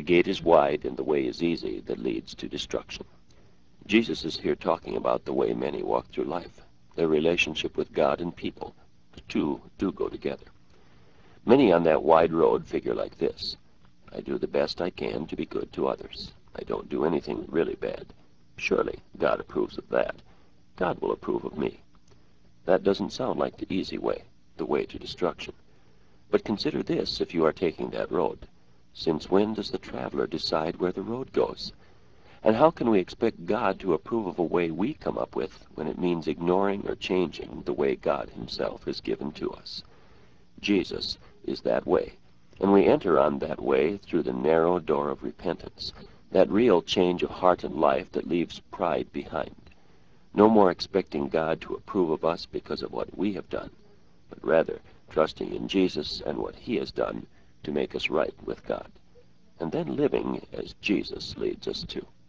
gate is wide and the way is easy that leads to destruction. Jesus is here talking about the way many walk through life, their relationship with God and people. The two do go together. Many on that wide road figure like this: I do the best I can to be good to others. I don't do anything really bad. Surely God approves of that. God will approve of me. That doesn't sound like the easy way, the way to destruction. But consider this if you are taking that road. Since when does the traveler decide where the road goes? And how can we expect God to approve of a way we come up with when it means ignoring or changing the way God himself has given to us? Jesus is that way, and we enter on that way through the narrow door of repentance, that real change of heart and life that leaves pride behind. No more expecting God to approve of us because of what we have done, but rather trusting in Jesus and what he has done to make us right with God, and then living as Jesus leads us to.